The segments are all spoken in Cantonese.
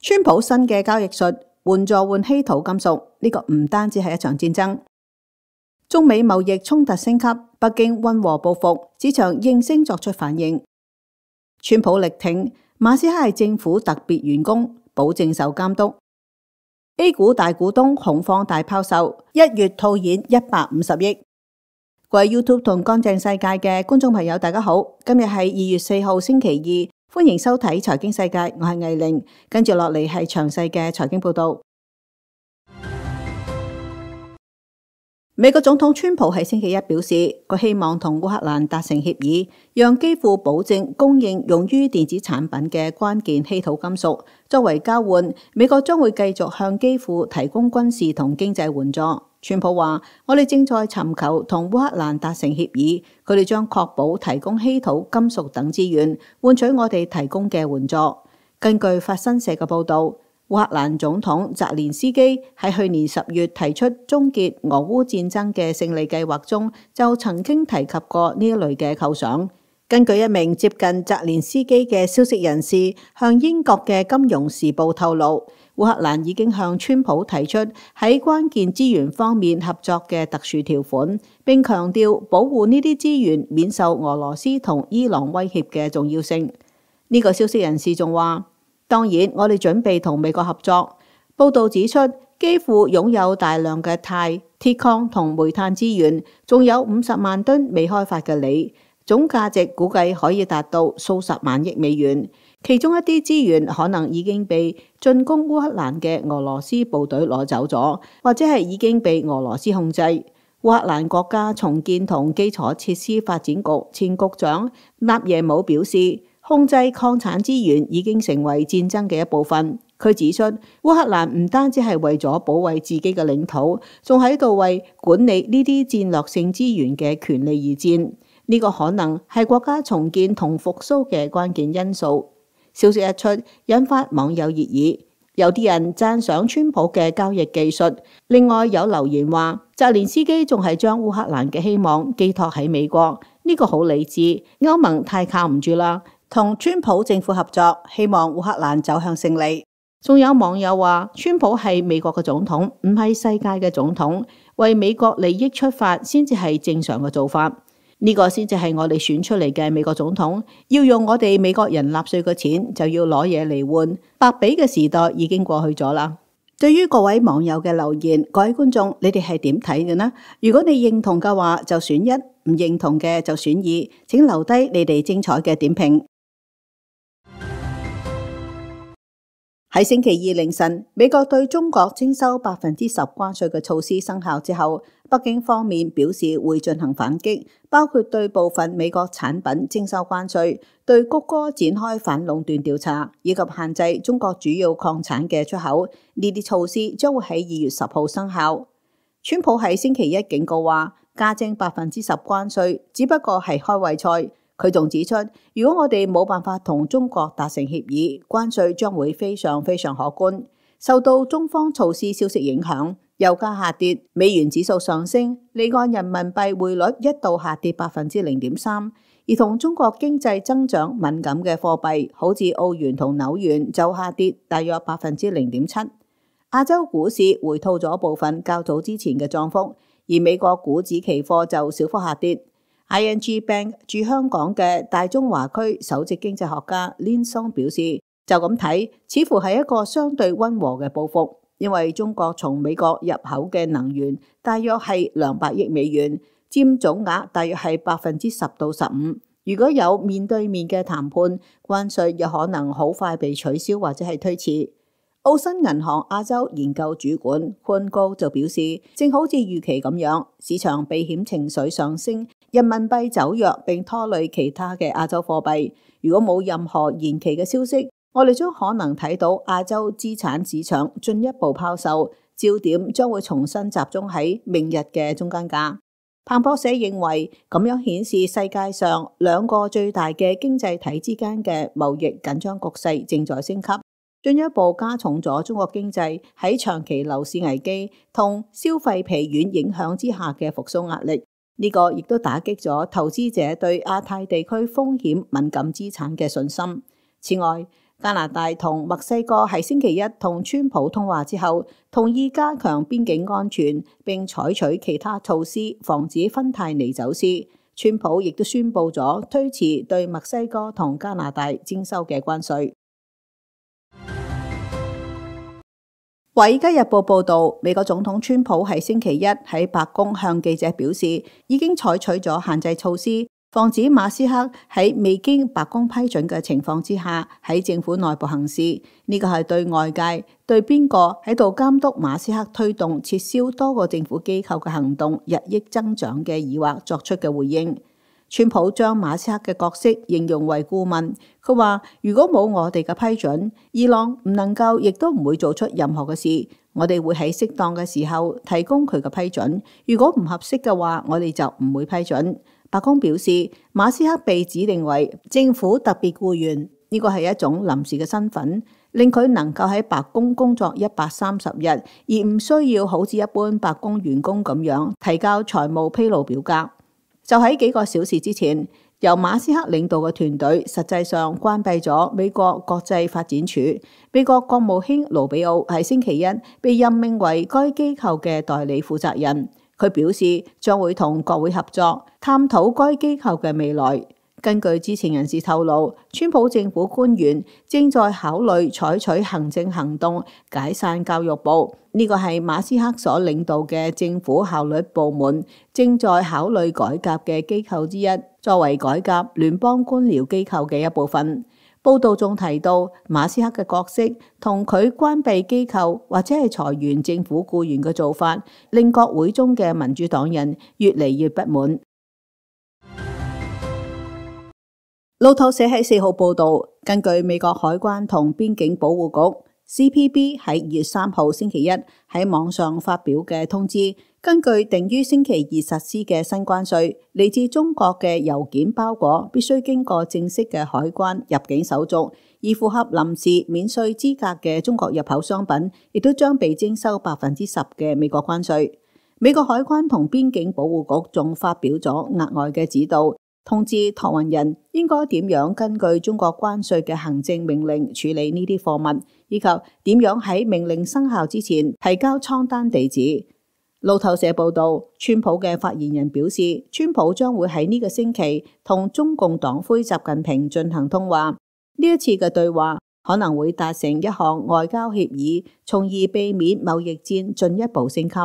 川普新嘅交易術援助換稀土金屬，呢個唔單止係一場戰爭。中美貿易衝突升級，北京溫和報復，市場應聲作出反應。川普力挺馬斯克係政府特別員工，保證受監督。A 股大股東恐慌大拋售，1月套現150億。各位 YouTube 同乾淨世界嘅觀眾朋友，大家好，今日係2月4號星期二。歡迎收睇財經世界，我係藝玲，跟住落嚟係詳細嘅財經報道。美國總統川普喺星期一表示，佢希望同烏克蘭達成協議，讓基輔保證供應用於電子產品嘅關鍵稀土金屬。作為交換，美國將會繼續向基輔提供軍事同經濟援助。川普話：我哋正在尋求同烏克蘭達成協議，佢哋將確保提供稀土、金屬等資源，換取我哋提供嘅援助。根據法新社嘅報導，烏克蘭總統澤連斯基喺去年10月提出終結俄烏戰爭嘅勝利計劃中，就曾經提及過呢一類嘅構想。根據一名接近澤連斯基嘅消息人士向英國嘅《金融時報》透露，烏克蘭已經向川普提出喺關鍵資源方面合作嘅特殊條款，並強調保護呢啲資源免受俄羅斯同伊朗威脅嘅重要性。呢個消息人士仲話：當然，我哋準備同美國合作。報道指出，基輔擁有大量嘅鈦、鐵礦同煤炭資源，仲有50萬噸未開發嘅鋰，總價值估計可以達到數十萬億美元。其中一啲資源可能已經被進攻烏克蘭嘅俄羅斯部隊攞走咗，或者係已經被俄羅斯控制。烏克蘭國家重建同基礎設施發展局前局長納耶姆表示，控制礦產資源已經成為戰爭嘅一部分。佢指出，烏克蘭唔單止係為咗保衛自己嘅領土，仲喺度為管理呢啲戰略性資源嘅權利而戰。呢個可能係國家重建同復甦嘅關鍵因素。消息一出，引發網友熱議，有啲人讚賞川普嘅交易技術，另外有留言話，澤連斯基仲係將烏克蘭嘅希望寄託喺美國，呢個好理智，歐盟太靠唔住啦，同川普政府合作，希望烏克蘭走向勝利。仲有網友話，川普係美國嘅總統，唔係世界嘅總統，為美國利益出發先至係正常嘅做法。呢個先至係我哋選出嚟嘅美國總統，要用我哋美國人納稅嘅錢，就要攞嘢嚟換，白俾嘅時代已經過去咗啦。對於各位網友嘅留言，各位觀眾，你哋係點睇嘅呢？如果你認同嘅話，就選1；唔認同嘅就選2。請留低你哋精彩嘅點評。喺星期二凌晨，美國對中國徵收10%關稅嘅措施生效之後，北京方面表示會進行反擊，包括對部分美國產品徵收關稅，對谷歌展開反壟斷調查，以及限制中國主要礦產嘅出口。呢啲措施將會喺2月10號生效。川普喺星期一警告話，加徵10%關稅只不過係開胃菜。佢仲指出，如果我哋冇辦法同中國達成協議，關稅將會非常非常可觀。受到中方措施消息影響，油價下跌，美元指數上升，離岸人民幣匯率一度下跌0.3%，而同中國經濟增長敏感嘅貨幣，好似澳元同紐元就下跌大約0.7%。亞洲股市回吐咗部分較早之前嘅漲幅，而美國股指期貨就小幅下跌。ING Bank 駐香港嘅大中華區首席經濟學家 Lin Song 表示，就咁睇，似乎係一個相對溫和嘅報復，因為中國從美國入口嘅能源大約係200億美元，佔總額大約係10%到15%。如果有面對面嘅談判，關稅有可能好快被取消或者係推遲。澳新銀行亞洲研究主管潘高就表示，正好似預期咁樣，市場避險情緒上升，人民幣走弱並拖累其他嘅亞洲貨幣。如果冇任何延期嘅消息，我哋將可能睇到亞洲資產市場進一步拋售，焦點將會重新集中喺明日嘅中間價。彭博社認為，咁樣顯示世界上兩個最大嘅經濟體之間嘅貿易緊張局勢正在升級，進一步加重咗中國經濟喺長期樓市危機同消費疲軟影響之下嘅復甦壓力。呢個亦都打擊咗投資者對亞太地區風險敏感資產嘅信心。此外， 加拿大同墨西哥喺星期一同川普通話之後，同意加強邊境安全，並採取其他措施防止芬太尼走私。川普亦都宣布咗推遲對墨西哥同加拿大徵收嘅關稅。《華爾街日報》報導，美國總統川普喺星期一喺白宮向記者表示，已經採取咗限制措施，防止馬斯克喺未經白宮批准嘅情況之下喺政府內部行事。呢個係對外界對邊個喺度監督馬斯克推動撤銷多個政府機構嘅行動日益增長嘅疑惑作出嘅回應。川普將馬斯克嘅角色形容為顧問，佢話如果冇我哋嘅批准，伊朗唔能夠亦都唔會做出任何嘅事。我哋會喺適當嘅時候提供佢嘅批准，如果唔合適嘅話，我哋就唔會批准。白宮表示，馬斯克被指定為政府特別僱員，呢個係一種臨時嘅身份，令佢能夠喺白宮工作130日，而唔需要好似一般白宮員工咁樣提交財務披露表格。就喺幾個小時之前，由馬斯克領導嘅團隊實際上關閉咗美國國際發展署。美國國務卿盧比奧喺星期一被任命為該機構嘅代理負責人。佢表示將會同國會合作，探討該機構嘅未來。根據知情人士透露，川普政府官員正在考慮採取行政行動解散教育部，呢個係馬斯克所領導嘅政府效率部門正在考慮改革嘅機構之一，作為改革聯邦官僚機構嘅一部分。報道仲提到，馬斯克嘅角色同佢關閉機構或者係裁員政府僱員嘅做法，令國會中嘅民主黨人越嚟越不滿。路透社喺4號報導，根據美國海關同邊境保護局 CPB 喺2月3號星期一喺網上發表嘅通知，根據定於星期二實施嘅新關稅，嚟自中國嘅郵件包裹必須經過正式嘅海關入境手續，而符合臨時免稅資格嘅中國入口商品，亦都將被徵收10%嘅美國關稅。美國海關同邊境保護局仲發表咗額外嘅指導，通知託運人應該點樣根據中國關稅嘅行政命令處理呢啲貨物，以及點樣喺命令生效之前提交倉單地址。路透社報道，川普嘅發言人表示，川普將會喺呢個星期同中共黨魁習近平進行通話。呢一次嘅對話可能會達成一項外交協議，從而避免貿易戰進一步升級。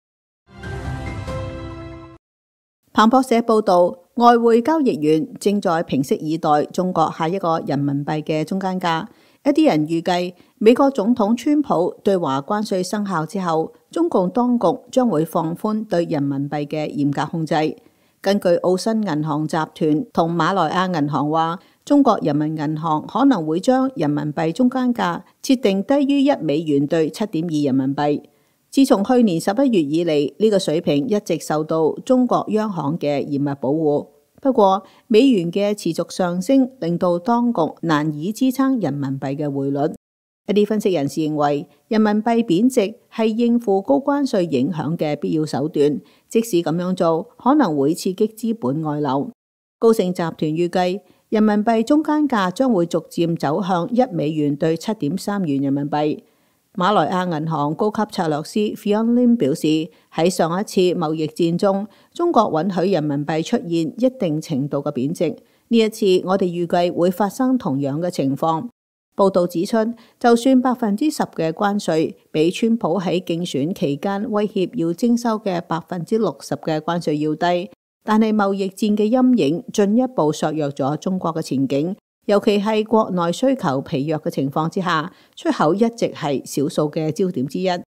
彭博社報道，外匯交易員正在屏息以待中國下一個人民幣嘅中間價。一啲人預計，美國總統川普對華關稅生效之後，中共當局將會放寬對人民幣嘅嚴格控制。根據澳新銀行集團同馬來亞銀行話，中國人民銀行可能會將人民幣中間價設定低於1美元對7.2人民幣。自從去年11月以嚟，呢個水平一直受到中國央行嘅嚴密保護。不過，美元嘅持續上升令到當局難以支撐人民幣嘅匯率。一啲分析人士認為，人民幣貶值係應付高關稅影響嘅必要手段，即使咁樣做，可能會刺激資本外流。高盛集團預計，人民幣中間價將會逐漸走向1美元對7.3元人民幣。馬來亞銀行高級策略師 Fion Lim 表示，喺上一次貿易戰中，中國允許人民幣出現一定程度嘅貶值。呢一次，我哋預計會發生同樣嘅情況。報道指出，就算10%嘅關稅比川普喺競選期間威脅要徵收嘅60%嘅關稅要低，但係貿易戰嘅陰影進一步削弱咗中國嘅前景。尤其係國內需求疲弱嘅情況之下，出口一直係少數嘅焦點之一。《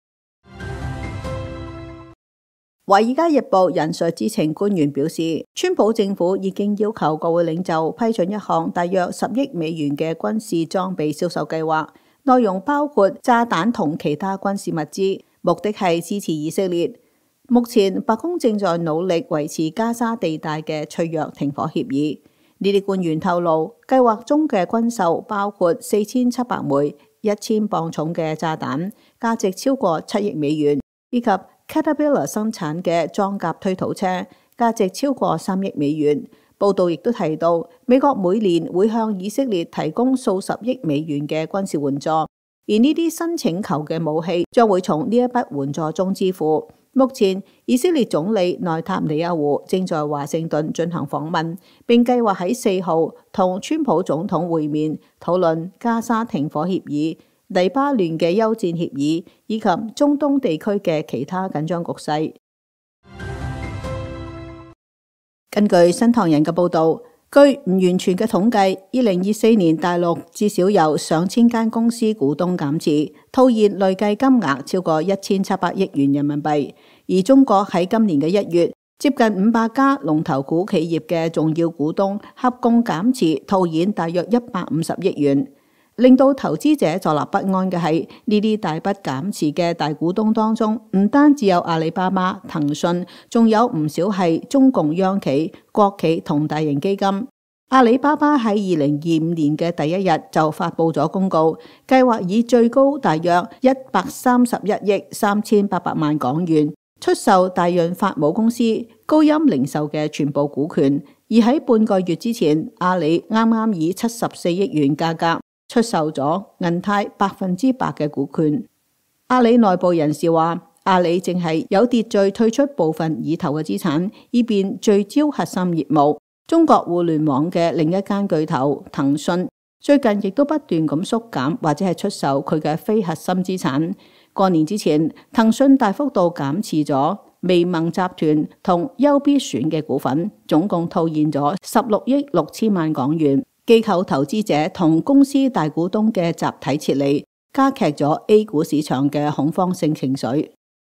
華爾街日報》引述知情官員表示，川普政府已經要求國會領袖批准一項大約10億美元嘅軍事裝備銷售計劃，內容包括炸彈同其他軍事物資，目的係支持以色列。目前白宮正在努力維持加沙地帶嘅脆弱停火協議。呢啲官員透露，計劃中嘅軍售包括4700枚1000磅重嘅炸彈，價值超過7億美元，以及 Caterpillar 生產嘅裝甲推土車，價值超過3億美元。 報道亦都提到，美國每年會向以色列提供數十億美元嘅軍事援助，而呢啲新請求嘅武器將會從呢一筆援助中支付。目前，以色列總理內塔尼亞胡正在華盛頓進行訪問，並計劃喺4號同川普總統會面，討論加沙停火協議、黎巴嫩嘅休戰協議以及中東地區嘅其他緊張局勢。根據新唐人嘅報導，據唔完全嘅統計，2024年大陸至少有上千間公司股東減持，套現累計金額超過1700億元人民幣。而中國喺今年嘅1月，接近500家龍頭股企業嘅重要股東合共減持套現大約150億元。令到投資者坐立不安嘅係，呢啲大筆減持嘅大股東當中，唔單止有阿里巴巴、騰訊，仲有唔少係中共央企、國企同大型基金。阿里巴巴喺2025年嘅第一日就發佈咗公告，計劃以最高大約131億3800萬港元出售大潤發母公司高鑫零售嘅全部股權。而喺半個月之前，阿里啱啱以74億元價格出售咗銀泰100%嘅股權。阿里內部人士話，阿里淨係有秩序退出部分已投嘅資產，以便聚焦核心業務。中國互聯網嘅另一間巨頭騰訊最近亦都不斷咁縮減或者係出售佢嘅非核心資產。過年之前，騰訊大幅度減持咗微盟集團同優必選嘅股份，總共套現咗16億6千萬港元。機構投資者同公司大股東嘅集體撤離，加劇咗 A 股市場嘅恐慌性情緒。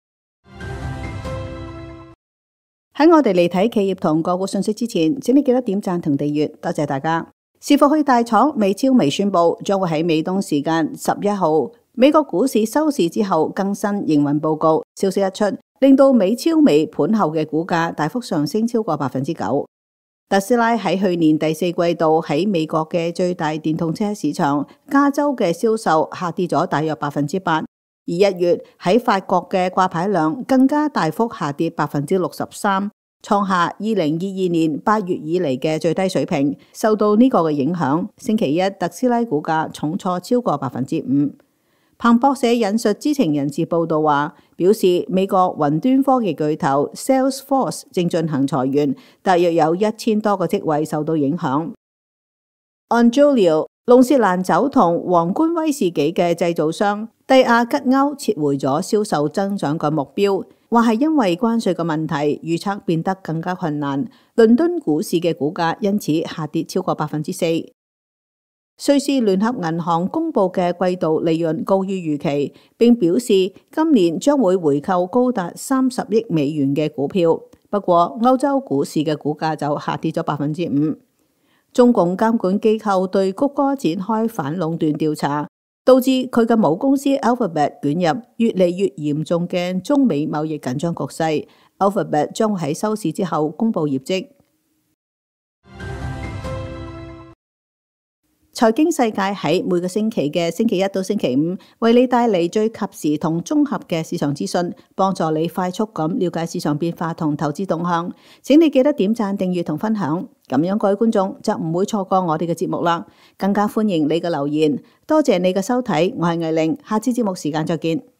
喺我哋嚟睇企業同個股信息之前，請你記得點讚同訂閱，多謝大家。是復去大廠美超微宣布，將會喺美東時間11號美國股市收市之後更新營運報告。消息一出，令到美超微盤後嘅股價大幅上升超過9%。特斯拉喺去年第4季度喺美國嘅最大電動車市場加州嘅銷售下跌咗大約8%，而1月喺法國嘅掛牌量更加大幅下跌63%，創下2022年8月以嚟嘅最低水平。受到呢個嘅影響，星期一特斯拉股價重挫超過5%。彭博社引述知情人士報道話，表示美國雲端科技巨頭 Salesforce 正進行裁員，大約有1000多個職位受到影響。按 Julio 龍舌蘭酒同皇冠威士忌嘅製造商蒂亞吉歐撤回咗銷售增長嘅目標，話係因為關稅嘅問題，預測變得更加困難。倫敦股市嘅股價因此下跌超過4%。瑞士聯合銀行公布嘅季度利潤高於預期，並表示今年將會回購高達30億美元嘅股票。不過歐洲股市嘅股價就下跌咗5%。中共監管機構對谷歌展開反壟斷調查，導致佢嘅母公司 Alphabet 捲入越嚟越嚴重嘅中美貿易緊張局勢。Alphabet 將會喺收市之後公布業績。財經世界喺每個星期嘅星期一到星期五，為你帶嚟最及時同綜合嘅市場資訊，幫助你快速咁了解市場變化同投資動向。請你記得點讚、訂閱同分享，咁樣各位觀眾就唔會錯過我哋嘅節目啦。更加歡迎你嘅留言。多謝你嘅收睇，我係魏玲，下次節目時間再見。